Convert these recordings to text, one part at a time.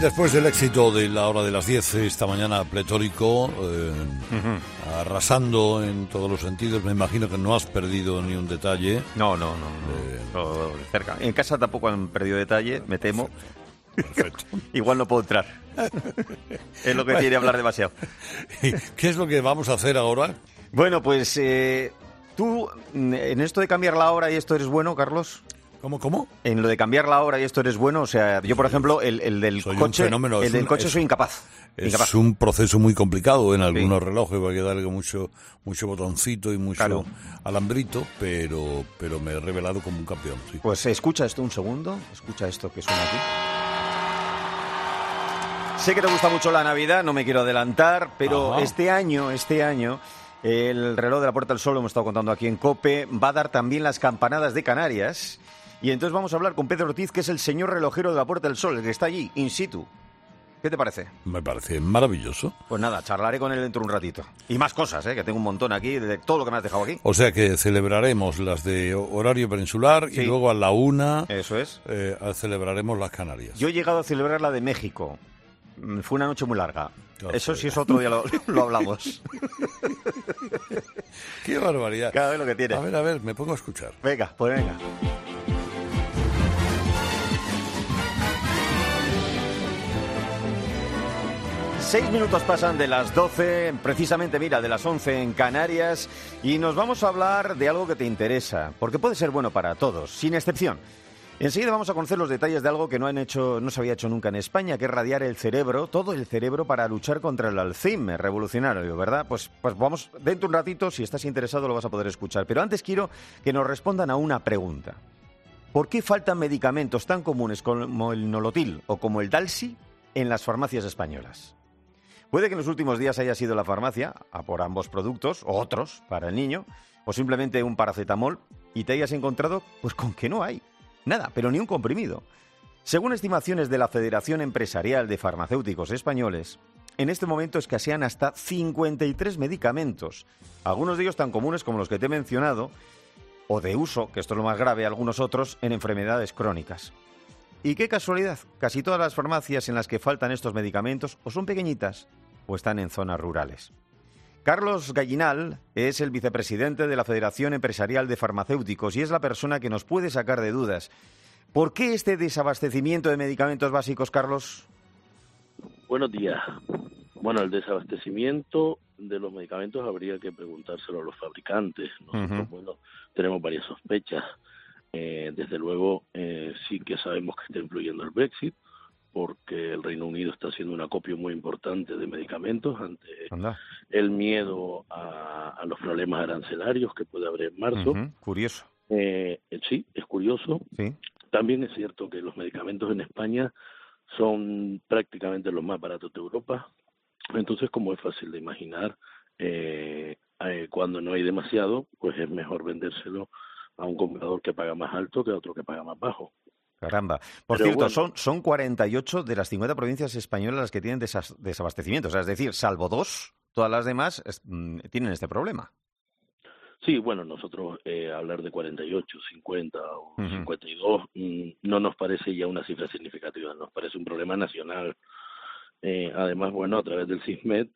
después del éxito de la hora de las 10 esta mañana pletórico, arrasando en todos los sentidos, me imagino que no has perdido ni un detalle. No, de cerca. En casa tampoco han perdido detalle, me temo. Perfecto. Igual no puedo entrar. Es lo que tiene hablar demasiado. ¿Qué es lo que vamos a hacer ahora? Bueno, pues tú, en esto de cambiar la hora y esto eres bueno, Carlos. ¿Cómo? En lo de cambiar la hora y esto eres bueno, o sea, yo por ejemplo, el del soy coche, un fenómeno, el del coche soy incapaz. Es un proceso muy complicado en algunos relojes, va a darle mucho botoncito y mucho alambrito, pero me he revelado como un campeón. Sí. Pues escucha esto un segundo, escucha esto que suena aquí. Sé que te gusta mucho la Navidad, no me quiero adelantar, pero este año, el reloj de la Puerta del Sol, lo hemos estado contando aquí en COPE, va a dar también las campanadas de Canarias. Y entonces vamos a hablar con Pedro Ortiz, que es el señor relojero de la Puerta del Sol, el que está allí, in situ. ¿Qué te parece? Me parece maravilloso. Pues nada, charlaré con él dentro de un ratito. Y más cosas, que tengo un montón aquí, de todo lo que me has dejado aquí. O sea que celebraremos las de horario peninsular y luego a la 1 eso es. Celebraremos las Canarias. Yo he llegado a celebrar la de México. Fue una noche muy larga. Eso sí es otro día, lo hablamos. ¡Qué barbaridad! Cada vez lo que tiene. A ver, me pongo a escuchar. Venga, pues venga. Seis minutos pasan de las 12, precisamente, mira, de las 11 en Canarias, y nos vamos a hablar de algo que te interesa, porque puede ser bueno para todos, sin excepción. Enseguida vamos a conocer los detalles de algo que no se había hecho nunca en España, que es radiar el cerebro, todo el cerebro, para luchar contra el Alzheimer, revolucionario, ¿verdad? Pues vamos, dentro de un ratito, si estás interesado, lo vas a poder escuchar. Pero antes quiero que nos respondan a una pregunta. ¿Por qué faltan medicamentos tan comunes como el Nolotil o como el Dalsi en las farmacias españolas? Puede que en los últimos días hayas ido a la farmacia a por ambos productos, o otros, para el niño, o simplemente un paracetamol, y te hayas encontrado pues con que no hay nada, pero ni un comprimido. Según estimaciones de la Federación Empresarial de Farmacéuticos Españoles, en este momento escasean hasta 53 medicamentos, algunos de ellos tan comunes como los que te he mencionado, o de uso, que esto es lo más grave, algunos otros en enfermedades crónicas. Y qué casualidad, casi todas las farmacias en las que faltan estos medicamentos o son pequeñitas o están en zonas rurales. Carlos Gallinal es el vicepresidente de la Federación Empresarial de Farmacéuticos y es la persona que nos puede sacar de dudas. ¿Por qué este desabastecimiento de medicamentos básicos, Carlos? Buenos días. Bueno, el desabastecimiento de los medicamentos habría que preguntárselo a los fabricantes. Nosotros, tenemos varias sospechas. Desde luego, sí que sabemos que está influyendo el Brexit, porque el Reino Unido está haciendo un acopio muy importante de medicamentos ante el miedo a los problemas arancelarios que puede haber en marzo. Curioso. Sí, es curioso. Sí. También es cierto que los medicamentos en España son prácticamente los más baratos de Europa. Entonces, como es fácil de imaginar, cuando no hay demasiado, pues es mejor vendérselo a un comprador que paga más alto que a otro que paga más bajo. Caramba. Por cierto, son 48 de las 50 provincias españolas las que tienen desabastecimiento. O sea, es decir, salvo 2, todas las demás tienen este problema. Sí, bueno, nosotros hablar de 48, 50 o 52 no nos parece ya una cifra significativa, nos parece un problema nacional. Además, bueno, a través del SISMED,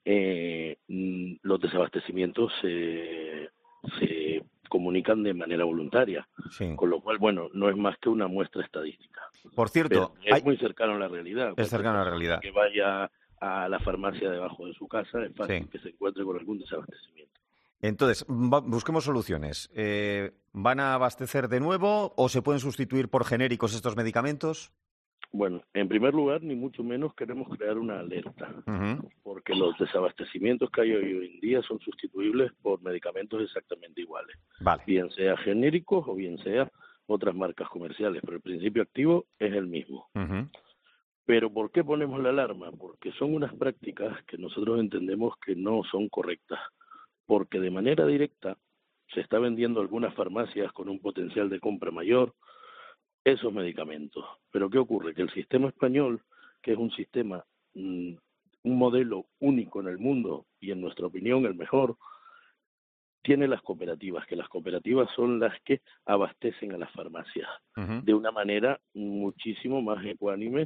los desabastecimientos se comunican de manera voluntaria, con lo cual, bueno, no es más que una muestra estadística. Por cierto, es muy cercano a la realidad. Es cercano a la realidad. Que vaya a la farmacia debajo de su casa, es fácil que se encuentre con algún desabastecimiento. Entonces, busquemos soluciones. ¿Van a abastecer de nuevo o se pueden sustituir por genéricos estos medicamentos? Bueno, en primer lugar, ni mucho menos queremos crear una alerta, porque los desabastecimientos que hay hoy en día son sustituibles por medicamentos exactamente iguales. Bien sea genéricos o bien sea otras marcas comerciales, pero el principio activo es el mismo. Pero ¿por qué ponemos la alarma? Porque son unas prácticas que nosotros entendemos que no son correctas, porque de manera directa se está vendiendo a algunas farmacias con un potencial de compra mayor esos medicamentos. Pero ¿qué ocurre? Que el sistema español, que es un sistema, un modelo único en el mundo y en nuestra opinión el mejor, tiene las cooperativas, que las cooperativas son las que abastecen a las farmacias de una manera muchísimo más ecuánime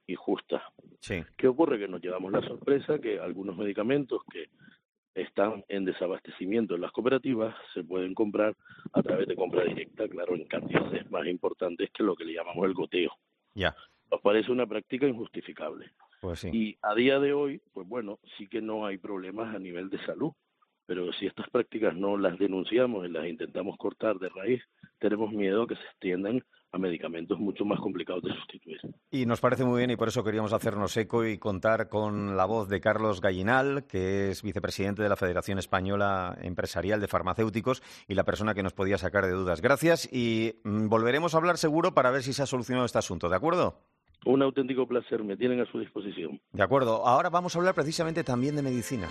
y justa. Sí. ¿Qué ocurre? Que nos llevamos la sorpresa que algunos medicamentos que están en desabastecimiento en las cooperativas se pueden comprar a través de compra directa, claro, en cantidades más importantes que lo que le llamamos el goteo. Ya. Nos parece una práctica injustificable. Pues sí. Y a día de hoy, pues bueno, sí que no hay problemas a nivel de salud, pero si estas prácticas no las denunciamos y las intentamos cortar de raíz, tenemos miedo a que se extiendan a medicamentos mucho más complicados de sustituir. Y nos parece muy bien y por eso queríamos hacernos eco y contar con la voz de Carlos Gallinal, que es vicepresidente de la Federación Española Empresarial de Farmacéuticos y la persona que nos podía sacar de dudas. Gracias y volveremos a hablar seguro para ver si se ha solucionado este asunto, ¿de acuerdo? Un auténtico placer, me tienen a su disposición. De acuerdo, ahora vamos a hablar precisamente también de medicina.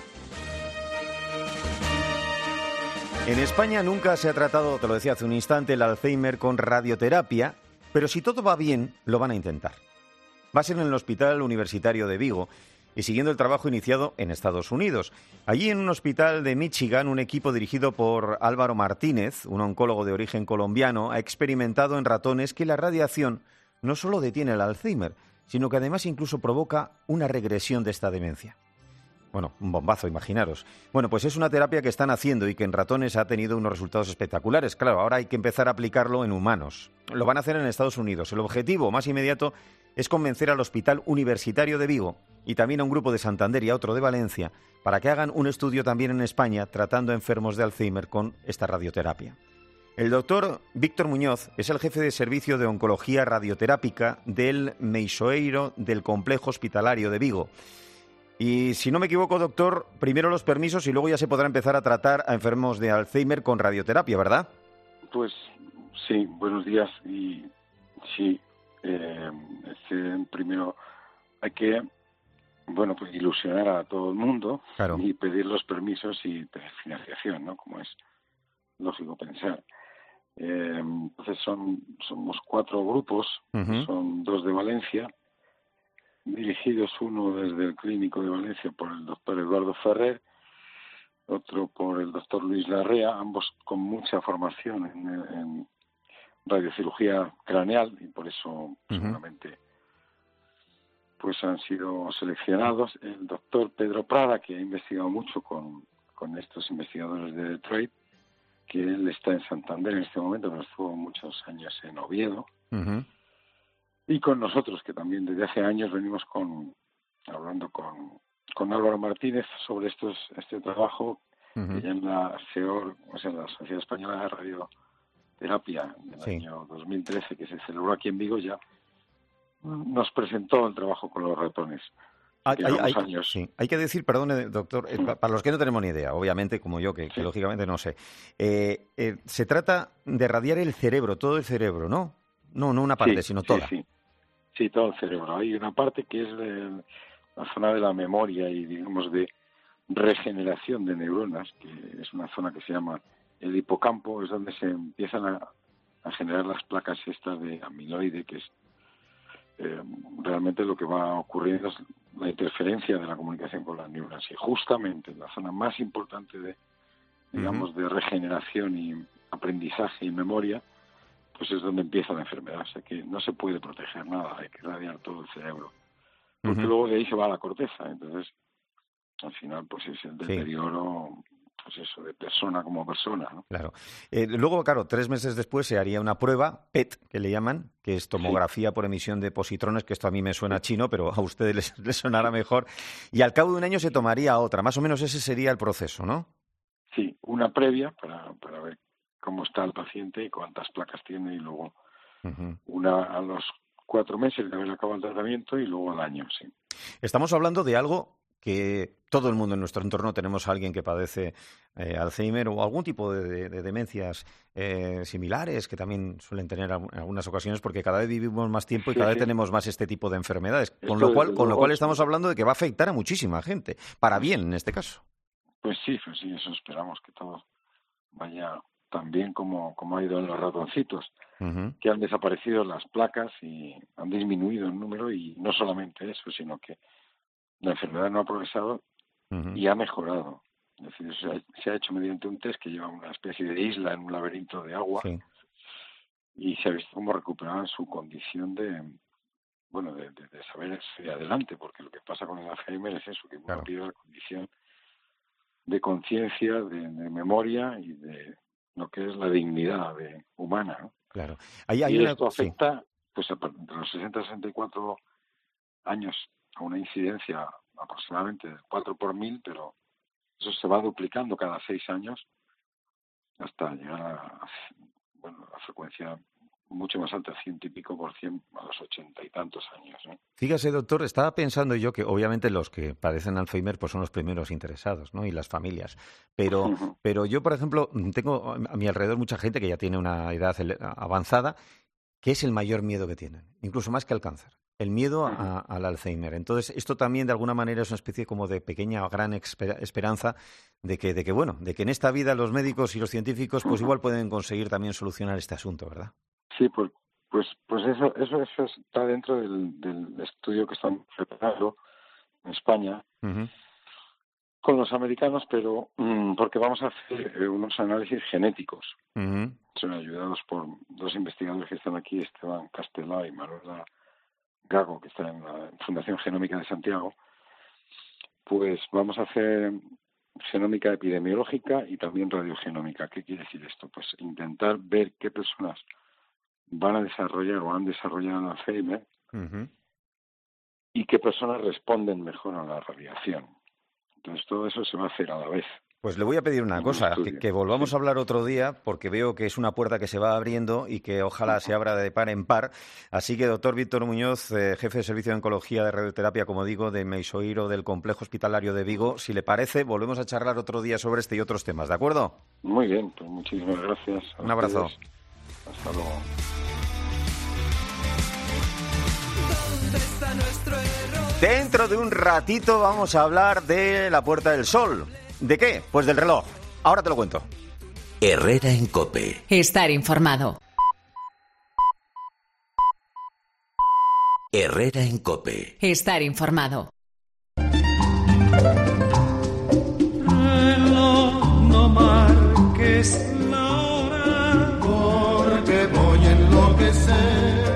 En España nunca se ha tratado, te lo decía hace un instante, el Alzheimer con radioterapia, pero si todo va bien, lo van a intentar. Va a ser en el Hospital Universitario de Vigo y siguiendo el trabajo iniciado en Estados Unidos. Allí en un hospital de Michigan, un equipo dirigido por Álvaro Martínez, un oncólogo de origen colombiano, ha experimentado en ratones que la radiación no solo detiene el Alzheimer, sino que además incluso provoca una regresión de esta demencia. Bueno, un bombazo, imaginaros. Bueno, pues es una terapia que están haciendo y que en ratones ha tenido unos resultados espectaculares. Claro, ahora hay que empezar a aplicarlo en humanos. Lo van a hacer en Estados Unidos. El objetivo más inmediato es convencer al Hospital Universitario de Vigo y también a un grupo de Santander y a otro de Valencia para que hagan un estudio también en España tratando a enfermos de Alzheimer con esta radioterapia. El doctor Víctor Muñoz es el jefe de servicio de oncología radioterápica del Meixoeiro del Complejo Hospitalario de Vigo. Y si no me equivoco, doctor, primero los permisos y luego ya se podrá empezar a tratar a enfermos de Alzheimer con radioterapia, ¿verdad? Pues sí, buenos días. Y sí, primero hay que, pues ilusionar a todo el mundo, claro, y pedir los permisos y pedir financiación, ¿no? Como es lógico pensar. Entonces somos 4 grupos, son 2 de Valencia, dirigidos uno desde el Clínico de Valencia por el doctor Eduardo Ferrer, otro por el doctor Luis Larrea, ambos con mucha formación en radiocirugía craneal y por eso seguramente pues han sido seleccionados. El doctor Pedro Prada, que ha investigado mucho con estos investigadores de Detroit, que él está en Santander en este momento, pero estuvo muchos años en Oviedo. Y con nosotros, que también desde hace años venimos hablando con Álvaro Martínez sobre este trabajo, que ya en la SEOR, o sea, la Sociedad Española de Radioterapia, del año 2013, que se celebró aquí en Vigo, ya nos presentó el trabajo con los ratones. Hay que decir, perdone, doctor, para los que no tenemos ni idea, obviamente, como yo, que lógicamente no sé, se trata de radiar el cerebro, todo el cerebro, ¿no? No una parte, sino toda. Sí, todo el cerebro. Hay una parte que es la zona de la memoria y, digamos, de regeneración de neuronas, que es una zona que se llama el hipocampo, es donde se empiezan a generar las placas estas de amiloide, que es realmente lo que va ocurriendo es la interferencia de la comunicación con las neuronas. Y justamente la zona más importante de regeneración y aprendizaje y memoria, pues es donde empieza la enfermedad. O sea que no se puede proteger nada, hay que radiar todo el cerebro. Porque luego de ahí se va a la corteza. Entonces, al final, pues es el deterioro, pues eso, de persona como persona, ¿no? Claro. Luego, claro, 3 meses después se haría una prueba, PET, que le llaman, que es tomografía por emisión de positrones, que esto a mí me suena chino, pero a ustedes les sonará mejor. Y al cabo de un año se tomaría otra. Más o menos ese sería el proceso, ¿no? Sí, una previa para ver cómo está el paciente y cuántas placas tiene, y luego una a los 4 meses de haber acabado el tratamiento y luego al año, sí. Estamos hablando de algo que todo el mundo en nuestro entorno tenemos a alguien que padece Alzheimer o algún tipo de demencias similares que también suelen tener en algunas ocasiones, porque cada vez vivimos más tiempo y cada vez tenemos más este tipo de enfermedades. Con lo cual estamos hablando de que va a afectar a muchísima gente, para bien en este caso. Pues sí, eso esperamos, que todo vaya tan bien como ha ido en los ratoncitos, que han desaparecido las placas y han disminuido el número, y no solamente eso, sino que la enfermedad no ha progresado y ha mejorado. Es decir, se ha hecho mediante un test que lleva una especie de isla en un laberinto de agua, y se ha visto cómo recuperaban su condición saber seguir adelante, porque lo que pasa con el Alzheimer es eso, que uno pierde la condición de conciencia, de memoria y de lo que es la dignidad humana, ¿no? Claro. Esto afecta, pues, de los 60-64 años a una incidencia aproximadamente de 4 por 1000, pero eso se va duplicando cada 6 años hasta llegar a la frecuencia mucho más alta, 100 y pico por 100 a los 80 y tantos años, ¿no? Fíjese, doctor, estaba pensando yo que obviamente los que padecen Alzheimer pues son los primeros interesados, ¿no? Y las familias. Pero yo, por ejemplo, tengo a mi alrededor mucha gente que ya tiene una edad avanzada, que es el mayor miedo que tienen, incluso más que al cáncer. El miedo al Alzheimer. Entonces, esto también de alguna manera es una especie como de pequeña o gran esperanza de que en esta vida los médicos y los científicos pues igual pueden conseguir también solucionar este asunto, ¿verdad? Sí, pues eso está dentro del estudio que están preparando en España con los americanos, pero porque vamos a hacer unos análisis genéticos. Son ayudados por 2 investigadores que están aquí, Esteban Castelá y Manuela Gago, que está en la Fundación Genómica de Santiago. Pues vamos a hacer genómica epidemiológica y también radiogenómica. ¿Qué quiere decir esto? Pues intentar ver qué personas van a desarrollar o han desarrollado el Alzheimer y qué personas responden mejor a la radiación. Entonces todo eso se va a hacer a la vez. Pues le voy a pedir una cosa, que volvamos a hablar otro día, porque veo que es una puerta que se va abriendo y que ojalá se abra de par en par. Así que, doctor Víctor Muñoz, jefe de Servicio de Oncología de Radioterapia, como digo, de Meixoiro del Complejo Hospitalario de Vigo, si le parece, volvemos a charlar otro día sobre este y otros temas, ¿de acuerdo? Muy bien, pues muchísimas gracias. Un abrazo. Hasta luego. Dentro de un ratito vamos a hablar de la Puerta del Sol. ¿De qué? Pues del reloj. Ahora te lo cuento. Herrera en COPE. Estar informado. Herrera en COPE. Estar informado. No marques la hora, porque voy a enloquecer.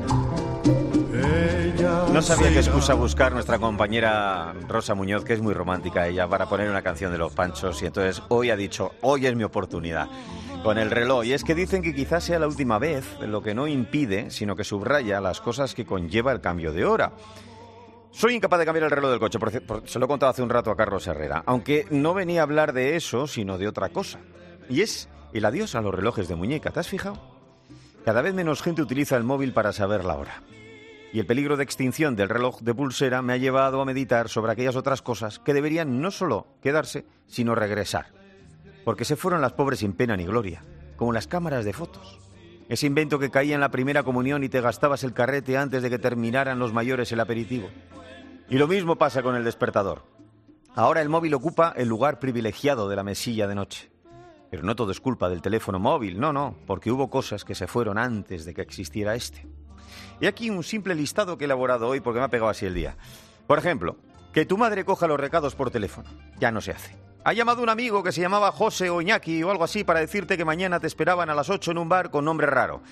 No sabía qué excusa buscar nuestra compañera Rosa Muñoz, que es muy romántica ella, para poner una canción de Los Panchos, y entonces hoy ha dicho, hoy es mi oportunidad, con el reloj. Y es que dicen que quizás sea la última vez, lo que no impide, sino que subraya las cosas que conlleva el cambio de hora. Soy incapaz de cambiar el reloj del coche, se lo he contado hace un rato a Carlos Herrera, aunque no venía a hablar de eso, sino de otra cosa. Y es el adiós a los relojes de muñeca, ¿te has fijado? Cada vez menos gente utiliza el móvil para saber la hora. Y el peligro de extinción del reloj de pulsera me ha llevado a meditar sobre aquellas otras cosas que deberían no solo quedarse, sino regresar. Porque se fueron las pobres sin pena ni gloria, como las cámaras de fotos. Ese invento que caía en la primera comunión y te gastabas el carrete antes de que terminaran los mayores el aperitivo. Y lo mismo pasa con el despertador. Ahora el móvil ocupa el lugar privilegiado de la mesilla de noche. Pero no todo es culpa del teléfono móvil, no, porque hubo cosas que se fueron antes de que existiera este. Y aquí un simple listado que he elaborado hoy porque me ha pegado así el día. Por ejemplo, que tu madre coja los recados por teléfono. Ya no se hace. Ha llamado un amigo que se llamaba José o Iñaki o algo así para decirte que mañana te esperaban a las 8 en un bar con nombre raro.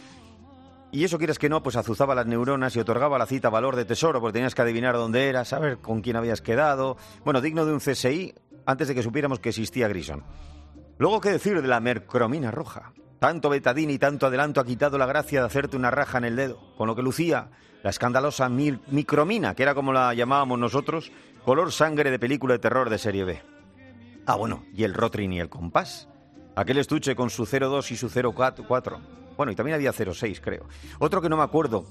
Y eso quieres que no, pues azuzaba las neuronas y otorgaba la cita valor de tesoro porque tenías que adivinar dónde era, saber con quién habías quedado. Bueno, digno de un CSI antes de que supiéramos que existía Grison. Luego, ¿qué decir de la mercromina roja? Tanto betadine y tanto adelanto ha quitado la gracia de hacerte una raja en el dedo, con lo que lucía la escandalosa micromina, que era como la llamábamos nosotros, color sangre de película de terror de serie B. Ah, bueno, y el Rotring y el compás. Aquel estuche con su 02 y su 04. Bueno, y también había 06, creo. Otro que no me acuerdo,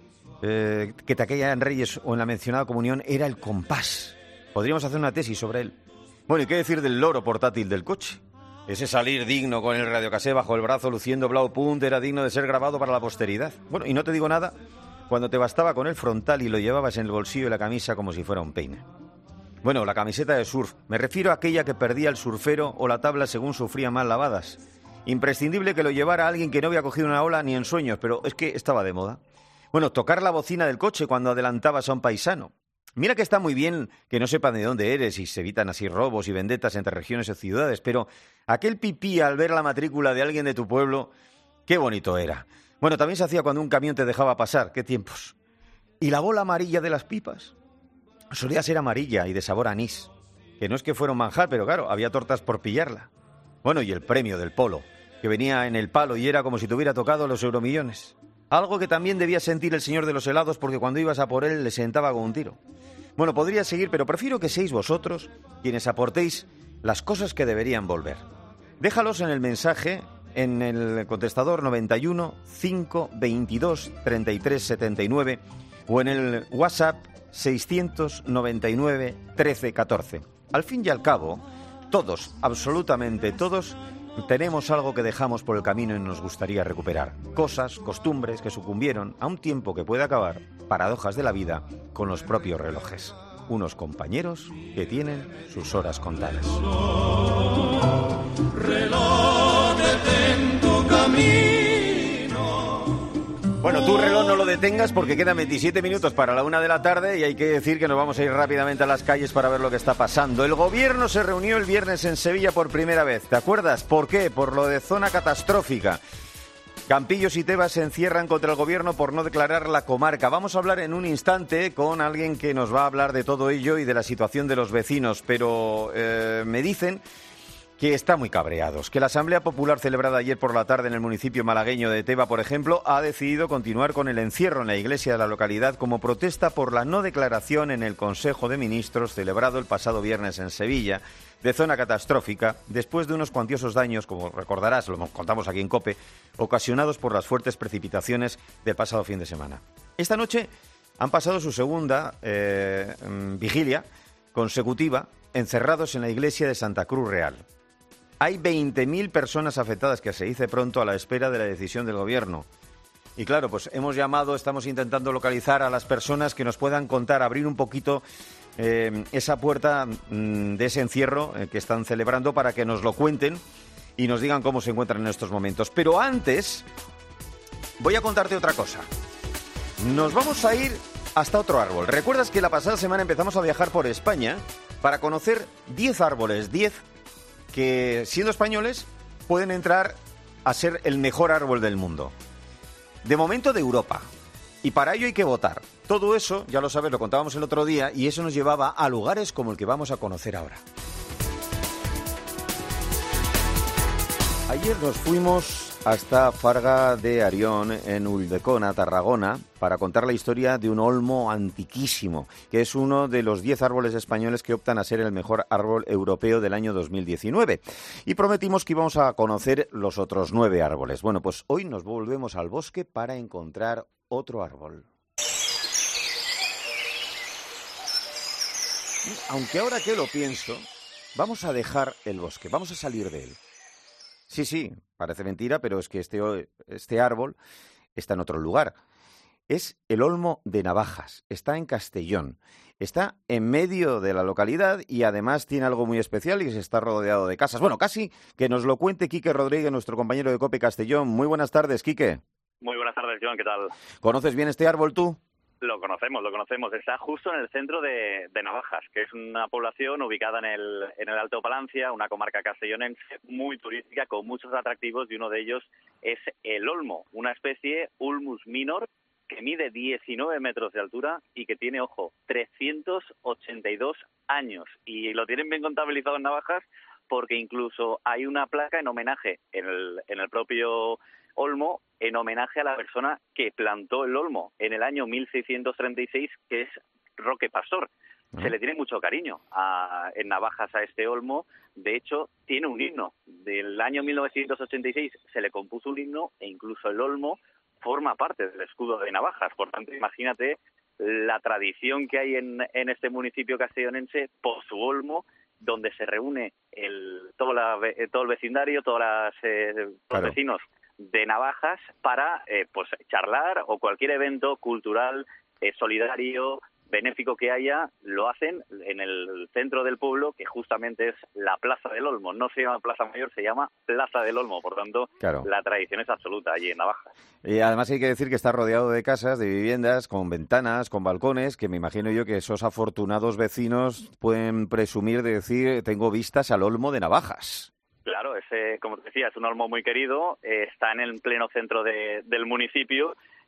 que te aquella en Reyes o en la mencionada comunión, era el compás. Podríamos hacer una tesis sobre él. Bueno, ¿y qué decir del loro portátil del coche? Ese salir digno con el radiocasé bajo el brazo luciendo blau punt era digno de ser grabado para la posteridad. Bueno, y no te digo nada cuando te bastaba con el frontal y lo llevabas en el bolsillo de la camisa como si fuera un peine. Bueno, la camiseta de surf. Me refiero a aquella que perdía el surfero o la tabla según sufrían mal lavadas. Imprescindible que lo llevara alguien que no había cogido una ola ni en sueños, pero es que estaba de moda. Bueno, tocar la bocina del coche cuando adelantabas a un paisano. Mira que está muy bien que no sepan de dónde eres y se evitan así robos y vendetas entre regiones o ciudades, pero aquel pipí al ver la matrícula de alguien de tu pueblo, qué bonito era. Bueno, también se hacía cuando un camión te dejaba pasar, qué tiempos. ¿Y la bola amarilla de las pipas? Solía ser amarilla y de sabor a anís, que no es que fuera un manjar, pero claro, había tortas por pillarla. Bueno, y el premio del polo, que venía en el palo y era como si te hubiera tocado los euromillones. Algo que también debía sentir el señor de los helados, porque cuando ibas a por él le sentaba con un tiro. Bueno, podría seguir, pero prefiero que seáis vosotros quienes aportéis las cosas que deberían volver. Déjalos en el mensaje, en el contestador 91 522 33 79 o en el WhatsApp 699 13 14. Al fin y al cabo, todos, absolutamente todos, tenemos algo que dejamos por el camino y nos gustaría recuperar. Cosas, costumbres que sucumbieron a un tiempo que puede acabar, paradojas de la vida, con los propios relojes. Unos compañeros que tienen sus horas contadas. Reloj, detén tu camino. Bueno, tu reloj no lo detengas porque quedan 27 minutos para la 1 de la tarde y hay que decir que nos vamos a ir rápidamente a las calles para ver lo que está pasando. El gobierno se reunió el viernes en Sevilla por primera vez. ¿Te acuerdas? ¿Por qué? Por lo de zona catastrófica. Campillos y Tebas se encierran contra el gobierno por no declarar la comarca. Vamos a hablar en un instante con alguien que nos va a hablar de todo ello y de la situación de los vecinos, pero me dicen que están muy cabreados, que la Asamblea Popular celebrada ayer por la tarde en el municipio malagueño de Teba, por ejemplo, ha decidido continuar con el encierro en la iglesia de la localidad como protesta por la no declaración en el Consejo de Ministros celebrado el pasado viernes en Sevilla de zona catastrófica después de unos cuantiosos daños, como recordarás, lo contamos aquí en COPE, ocasionados por las fuertes precipitaciones del pasado fin de semana. Esta noche han pasado su segunda vigilia consecutiva encerrados en la iglesia de Santa Cruz Real. Hay 20.000 personas afectadas, que se dice pronto, a la espera de la decisión del gobierno. Y claro, pues hemos llamado, estamos intentando localizar a las personas que nos puedan contar, abrir un poquito esa puerta de ese encierro que están celebrando para que nos lo cuenten y nos digan cómo se encuentran en estos momentos. Pero antes, voy a contarte otra cosa. Nos vamos a ir hasta otro árbol. ¿Recuerdas que la pasada semana empezamos a viajar por España para conocer 10 árboles, 10 que, siendo españoles, pueden entrar a ser el mejor árbol del mundo? De momento de Europa. Y para ello hay que votar. Todo eso, ya lo sabes, lo contábamos el otro día, y eso nos llevaba a lugares como el que vamos a conocer ahora. Ayer nos fuimos hasta Farga de Arión, en Ulldecona, Tarragona, para contar la historia de un olmo antiquísimo, que es uno de los 10 árboles españoles que optan a ser el mejor árbol europeo del año 2019. Y prometimos que íbamos a conocer los otros 9 árboles. Bueno, pues hoy nos volvemos al bosque para encontrar otro árbol. Aunque ahora que lo pienso, vamos a dejar el bosque, vamos a salir de él. Sí, parece mentira, pero es que este árbol está en otro lugar. Es el olmo de Navajas, está en Castellón. Está en medio de la localidad y además tiene algo muy especial y está rodeado de casas. Bueno, casi que nos lo cuente Quique Rodríguez, nuestro compañero de COPE Castellón. Muy buenas tardes, Quique. Muy buenas tardes, Joan, ¿qué tal? ¿Conoces bien este árbol tú? Lo conocemos. Está justo en el centro de Navajas, que es una población ubicada en el Alto Palancia, una comarca castellonense muy turística con muchos atractivos, y uno de ellos es el olmo, una especie Ulmus minor que mide 19 metros de altura y que tiene, ojo, 382 años. Y lo tienen bien contabilizado en Navajas porque incluso hay una placa en homenaje en el propio olmo, en homenaje a la persona que plantó el olmo en el año 1636, que es Roque Pastor. Se le tiene mucho cariño en Navajas a este olmo. De hecho, tiene un himno. Del año 1986 se le compuso un himno e incluso el olmo forma parte del escudo de Navajas. Por tanto, imagínate la tradición que hay en este municipio castellonense por su olmo, donde se reúne todo el vecindario, todos los vecinos de Navajas para pues charlar, o cualquier evento cultural, solidario, benéfico que haya, lo hacen en el centro del pueblo, que justamente es la Plaza del Olmo. No se llama Plaza Mayor, se llama Plaza del Olmo. Por tanto, claro, la tradición es absoluta allí en Navajas. Y además hay que decir que está rodeado de casas, de viviendas, con ventanas, con balcones, que me imagino yo que esos afortunados vecinos pueden presumir de decir: tengo vistas al Olmo de Navajas. Claro, como te decía, es un olmo muy querido, está en el pleno centro del municipio,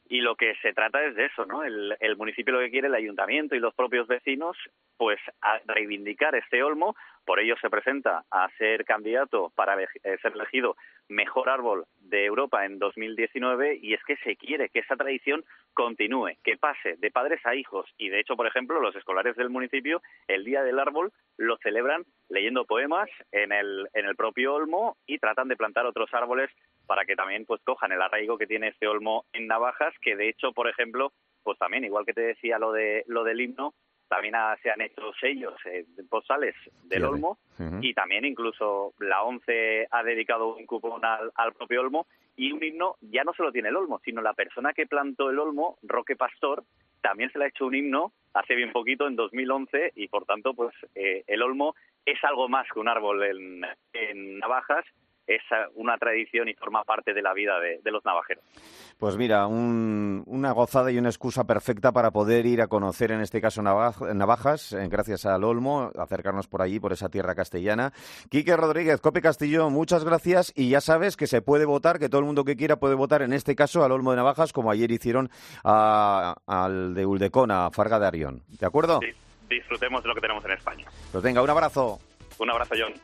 Y lo que se trata es de eso, ¿no? El municipio lo que quiere, el ayuntamiento y los propios vecinos, pues a reivindicar este olmo. Por ello se presenta a ser candidato para ser elegido mejor árbol de Europa en 2019, y es que se quiere que esa tradición continúe, que pase de padres a hijos. Y de hecho, por ejemplo, los escolares del municipio el Día del Árbol lo celebran leyendo poemas en el propio olmo, y tratan de plantar otros árboles para que también pues cojan el arraigo que tiene este olmo en Navajas, que de hecho, por ejemplo, pues también, igual que te decía lo del himno, también se han hecho sellos postales del olmo, y también incluso la ONCE ha dedicado un cupón al propio olmo, y un himno ya no solo tiene el olmo, sino la persona que plantó el olmo, Roque Pastor, también se le ha hecho un himno hace bien poquito, en 2011, y por tanto pues el olmo es algo más que un árbol en Navajas. Es una tradición y forma parte de la vida de los navajeros. Pues mira, una gozada y una excusa perfecta para poder ir a conocer, en este caso, Navajas, gracias al olmo, acercarnos por allí, por esa tierra castellana. Quique Rodríguez, COPE Castelló, muchas gracias, y ya sabes que se puede votar, que todo el mundo que quiera puede votar, en este caso, al olmo de Navajas, como ayer hicieron al de Uldecón, a Farga de Arión. ¿De acuerdo? Sí, disfrutemos de lo que tenemos en España. Pues venga, un abrazo. Un abrazo, John.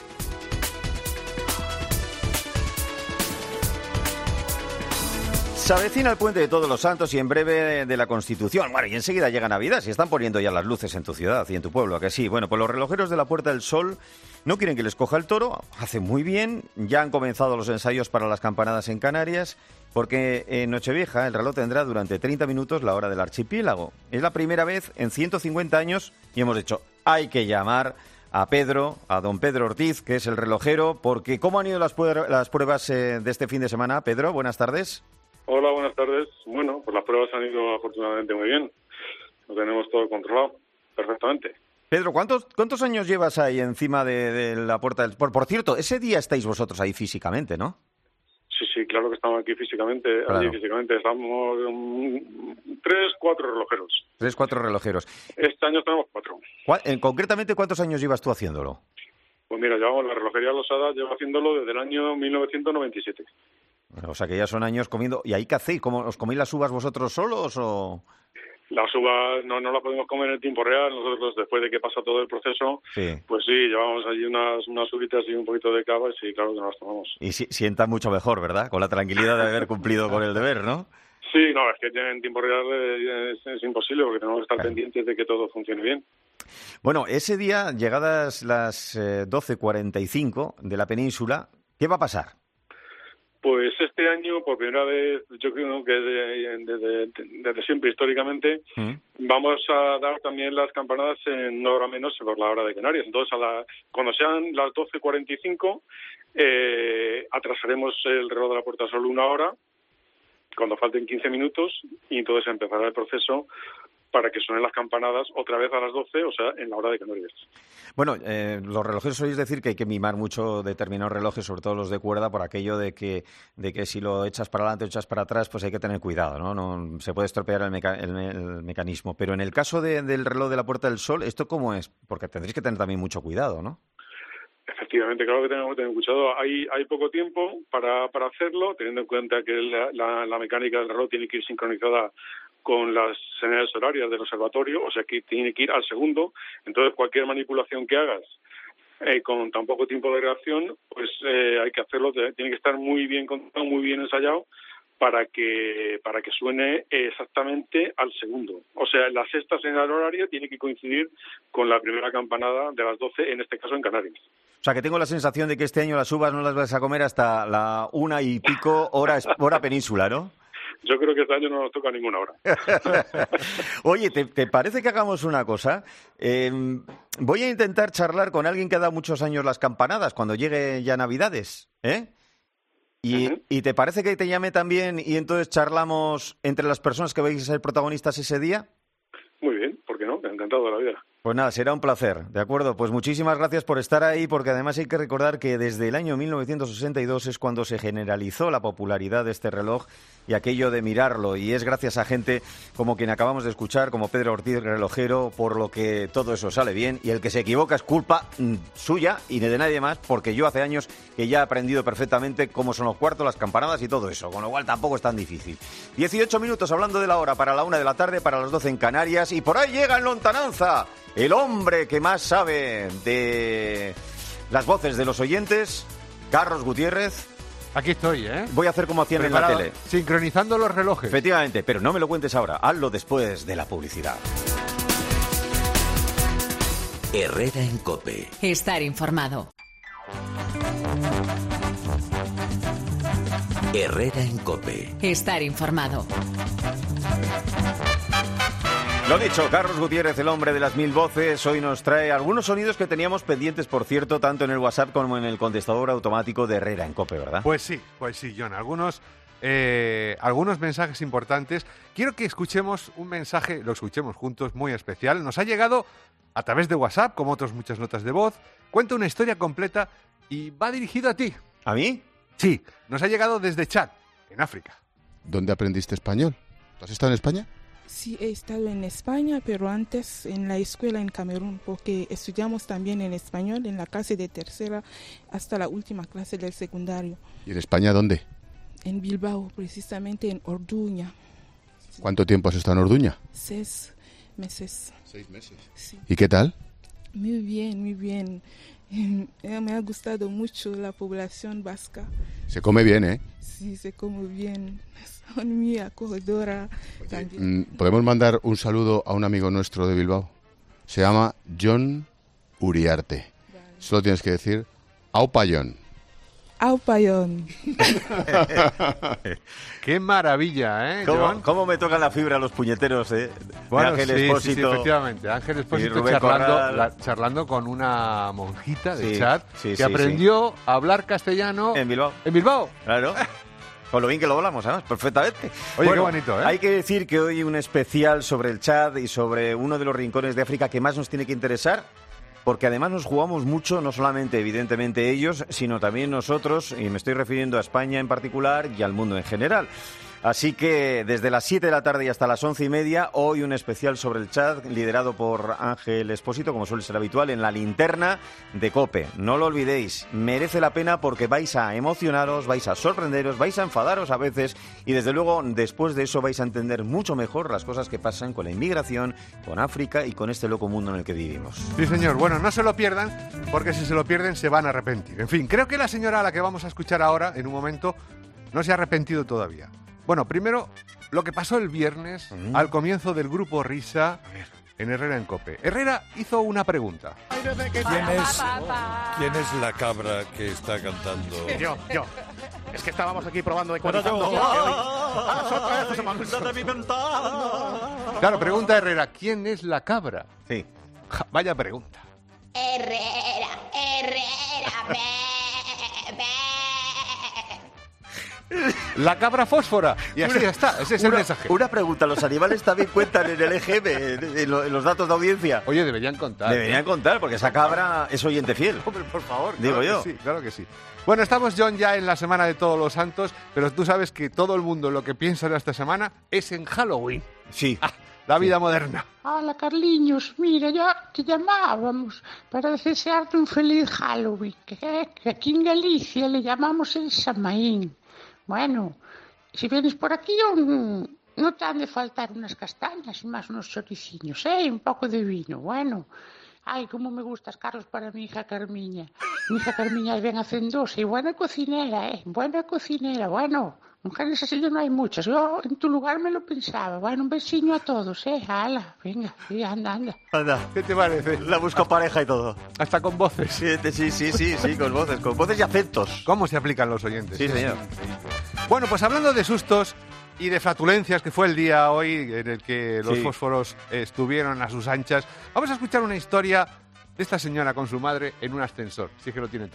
Se avecina el puente de Todos los Santos y en breve de la Constitución. Bueno, y enseguida llega Navidad. Se están poniendo ya las luces en tu ciudad y en tu pueblo, ¿a que sí? Bueno, pues los relojeros de la Puerta del Sol no quieren que les coja el toro. Hace muy bien. Ya han comenzado los ensayos para las campanadas en Canarias, porque en Nochevieja el reloj tendrá durante 30 minutos la hora del archipiélago. Es la primera vez en 150 años y hemos dicho, hay que llamar a don Pedro Ortiz, que es el relojero, porque ¿cómo han ido las pruebas de este fin de semana? Pedro, buenas tardes. Hola, buenas tardes. Bueno, pues las pruebas han ido afortunadamente muy bien. Lo tenemos todo controlado perfectamente. Pedro, ¿cuántos años llevas ahí encima de la Puerta del Sol? Por cierto, ese día estáis vosotros ahí físicamente, ¿no? Sí, claro que estamos aquí físicamente. Claro. Allí físicamente estamos 3-4 relojeros. 3-4 relojeros. Este año tenemos 4. Concretamente, ¿cuántos años llevas tú haciéndolo? Pues mira, la relojería Losada lleva haciéndolo desde el año 1997. O sea que ya son años comiendo. ¿Y ahí qué hacéis? ¿Os coméis las uvas vosotros solos o...? Las uvas no las podemos comer en tiempo real. Nosotros, después de que pasa todo el proceso, pues sí, llevamos allí unas uvitas y un poquito de cava, y sí, claro que nos las tomamos. Y sienta mucho mejor, ¿verdad? Con la tranquilidad de haber cumplido con el deber, ¿no? Sí, no, es que en tiempo real es imposible, porque tenemos que estar pendientes de que todo funcione bien. Bueno, ese día, llegadas las 12:45 de la península, ¿qué va a pasar? Pues este año, por primera vez, yo creo que desde siempre, históricamente, vamos a dar también las campanadas en una hora menos por la hora de Canarias. Entonces, cuando sean las 12:45, atrasaremos el reloj de la Puerta del Sol una hora, cuando falten 15 minutos, y entonces empezará el proceso para que suenen las campanadas otra vez a las 12, o sea, en la hora de Canarias. Bueno, los relojeros sois decir que hay que mimar mucho determinados relojes, sobre todo los de cuerda, por aquello de que si lo echas para adelante o echas para atrás, pues hay que tener cuidado, ¿no? No se puede estropear el mecanismo. Pero en el caso del reloj de la Puerta del Sol, ¿esto cómo es? Porque tendréis que tener también mucho cuidado, ¿no? Efectivamente, claro que tenemos que tener cuidado. Hay poco tiempo para hacerlo, teniendo en cuenta que la mecánica del reloj tiene que ir sincronizada con las señales horarias del observatorio, o sea que tiene que ir al segundo. Entonces, cualquier manipulación que hagas con tan poco tiempo de reacción, pues hay que hacerlo, tiene que estar muy bien contado, muy bien ensayado, para que suene exactamente al segundo. O sea, la sexta señal horaria tiene que coincidir con la primera campanada de las 12, en este caso en Canarias. O sea, que tengo la sensación de que este año las uvas no las vas a comer hasta la 1:00 hora península, ¿no? Yo creo que este año no nos toca ninguna hora. Oye, ¿te parece que hagamos una cosa? Voy a intentar charlar con alguien que ha dado muchos años las campanadas cuando llegue ya Navidades, ¿eh? ¿Y te parece que te llame también y entonces charlamos entre las personas que vais a ser protagonistas ese día? Muy bien, ¿por qué no? Encantado de la vida. Pues nada, será un placer, ¿de acuerdo? Pues muchísimas gracias por estar ahí, porque además hay que recordar que desde el año 1962 es cuando se generalizó la popularidad de este reloj y aquello de mirarlo, y es gracias a gente como quien acabamos de escuchar, como Pedro Ortiz, relojero, por lo que todo eso sale bien, y el que se equivoca es culpa suya y de nadie más, porque yo hace años que ya he aprendido perfectamente cómo son los cuartos, las campanadas y todo eso, con lo cual tampoco es tan difícil. 18 minutos hablando de la hora, para la 1 de la tarde, para las 12 en Canarias, y por ahí llega en lontananza el hombre que más sabe de las voces de los oyentes, Carlos Gutiérrez. Aquí estoy, ¿eh? Voy a hacer como hacían en la tele. Sincronizando los relojes. Efectivamente, pero no me lo cuentes ahora, hazlo después de la publicidad. Herrera en COPE. Estar informado. Herrera en COPE. Estar informado. Lo dicho, Carlos Gutiérrez, el hombre de las 1000 voces, hoy nos trae algunos sonidos que teníamos pendientes, por cierto, tanto en el WhatsApp como en el contestador automático de Herrera en COPE, ¿verdad? Pues sí, John. Algunos mensajes importantes. Quiero que escuchemos un mensaje, lo escuchemos juntos, muy especial. Nos ha llegado a través de WhatsApp, como otras muchas notas de voz. Cuenta una historia completa y va dirigido a ti. ¿A mí? Sí, nos ha llegado desde Chad, en África. ¿Dónde aprendiste español? ¿Tú has estado en España? Sí, he estado en España, pero antes en la escuela en Camerún, porque estudiamos también en español en la clase de tercera hasta la última clase del secundario. ¿Y en España dónde? En Bilbao, precisamente en Orduña. ¿Cuánto tiempo has estado en Orduña? 6 meses. 6 meses. Sí. ¿Y qué tal? Muy bien, muy bien. Me ha gustado mucho la población vasca. Se come bien, ¿eh? Sí, se come bien. Son muy acogedora. ¿Podemos mandar un saludo a un amigo nuestro de Bilbao? Se llama John Uriarte. Vale. Solo tienes que decir Aupa John. Aupa John. ¡Qué maravilla, eh, John! ¿Cómo me tocan la fibra los puñeteros, Bueno, Ángel sí, Expósito? sí, efectivamente. Ángel Expósito charlando con una monjita de Chad que aprendió a hablar castellano... ¿En Bilbao? ¿En Bilbao? Claro. Con lo bien que lo hablamos, además, perfectamente. Oye, qué bonito, ¿eh? Hay que decir que hoy un especial sobre el Chad y sobre uno de los rincones de África que más nos tiene que interesar, porque además nos jugamos mucho, no solamente evidentemente ellos, sino también nosotros, y me estoy refiriendo a España en particular y al mundo en general. Así que desde las 7 de la tarde y hasta las 11:30, hoy un especial sobre el Chad, liderado por Ángel Expósito, como suele ser habitual, en la linterna de COPE. No lo olvidéis, merece la pena porque vais a emocionaros, vais a sorprenderos, vais a enfadaros a veces y desde luego después de eso vais a entender mucho mejor las cosas que pasan con la inmigración, con África y con este loco mundo en el que vivimos. Sí, señor. Bueno, no se lo pierdan porque si se lo pierden se van a arrepentir. En fin, creo que la señora a la que vamos a escuchar ahora, en un momento, no se ha arrepentido todavía. Bueno, primero, lo que pasó el viernes al comienzo del grupo Risa en Herrera en COPE. Herrera hizo una pregunta. ¿Quién es la cabra que está cantando? Yo. Es que estábamos aquí probando ecualizando. Claro, pregunta Herrera, ¿quién es la cabra? Sí. Vaya pregunta. Herrera, La cabra fósfora. Y así ya está, ese es el mensaje. Una pregunta, ¿los animales también cuentan en el EGM, en los datos de audiencia? Oye, deberían contar. Deberían contar, porque esa cabra es oyente fiel. Hombre, por favor. Digo yo. Sí, claro que sí. Bueno, estamos, John, ya en la Semana de Todos los Santos, pero tú sabes que todo el mundo lo que piensa de esta semana es en Halloween. Sí. La vida moderna. Hola, Carliños. Mira, ya te llamábamos para desearte un feliz Halloween, que aquí en Galicia le llamamos el Samaín. Bueno, si vienes por aquí no te han de faltar unas castañas y más unos choriciños, ¿eh? Un poco de vino, bueno. Ay, cómo me gustas, Carlos, para mi hija Carmiña. Mi hija Carmiña es bien hacendosa y buena cocinera, ¿eh? Buena cocinera, bueno. Mujeres así no hay muchas. Yo en tu lugar me lo pensaba. Bueno, un besillo a todos, ¿eh? Hala, venga, sí, anda. Anda. ¿Qué te parece? La busco pareja y todo. Hasta con voces. Sí, con voces y acentos. ¿Cómo se aplican los oyentes? Sí, señor. Bueno, pues hablando de sustos y de flatulencias, que fue el día hoy en el que los fósforos estuvieron a sus anchas, vamos a escuchar una historia de esta señora con su madre en un ascensor. Sí que lo tiene todo.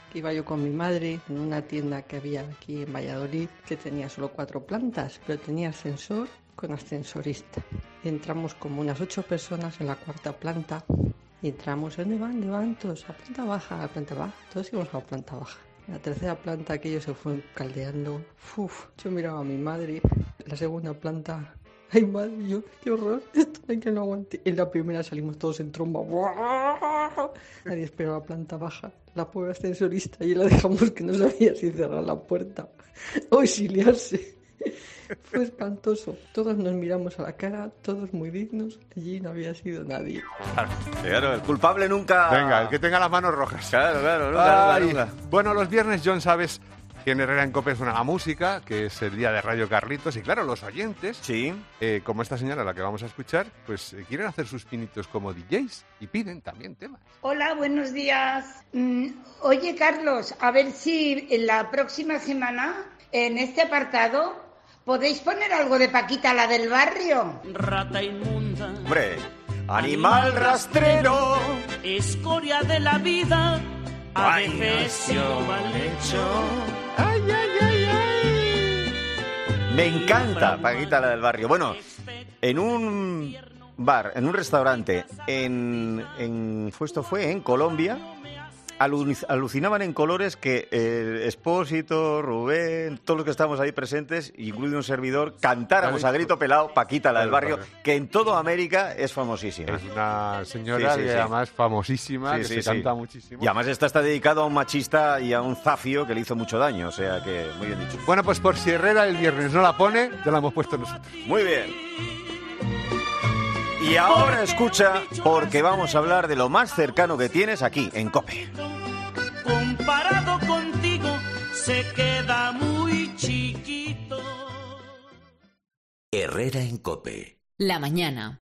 que iba yo con mi madre en una tienda que había aquí en Valladolid, que tenía solo 4 plantas, pero tenía ascensor con ascensorista. Entramos como unas 8 personas en la 4ª planta y entramos, ¿dónde van todos? A planta baja, todos íbamos a la planta baja. En la 3ª planta aquello se fue caldeando. Yo miraba a mi madre. En la 2ª planta, ay madre, yo, qué horror, esto hay que no aguante. En la 1ª salimos todos en tromba. Nadie esperó a la planta baja. La pobre ascensorista y la dejamos que no sabía si cerrar la puerta o exiliarse. Fue espantoso. Todos nos miramos a la cara, todos muy dignos. Allí no había sido nadie. Claro, el culpable nunca... Venga, el que tenga las manos rojas. Claro, nunca. Bueno, los viernes, John, sabes que en Herrera en Cope suena la música, que es el día de Radio Carlitos. Y claro, los oyentes, sí, como esta señora a la que vamos a escuchar, pues quieren hacer sus pinitos como DJs y piden también temas. Hola, buenos días. Oye, Carlos, a ver si en la próxima semana, en este apartado, ¿podéis poner algo de Paquita, la del barrio? Rata inmunda. Hombre, animal rastrero. Escoria de la vida. Adefesio mal hecho. Ay. Me encanta Paquita, la del barrio. Bueno, en un bar, en un restaurante, esto fue en Colombia, alucinaban en colores que Expósito, Rubén, todos los que estábamos ahí presentes, incluido un servidor, cantáramos a grito pelado Paquita, la del barrio, que en toda América es famosísima. Es una señora que además famosísima, que se canta muchísimo. Y además está dedicado a un machista y a un zafio que le hizo mucho daño, o sea que muy bien dicho. Bueno, pues por si Herrera el viernes no la pone, ya la hemos puesto nosotros. Muy bien. Y ahora escucha, porque vamos a hablar de lo más cercano que tienes aquí, en COPE. Comparado contigo, se queda muy chiquito. Herrera en COPE. La mañana.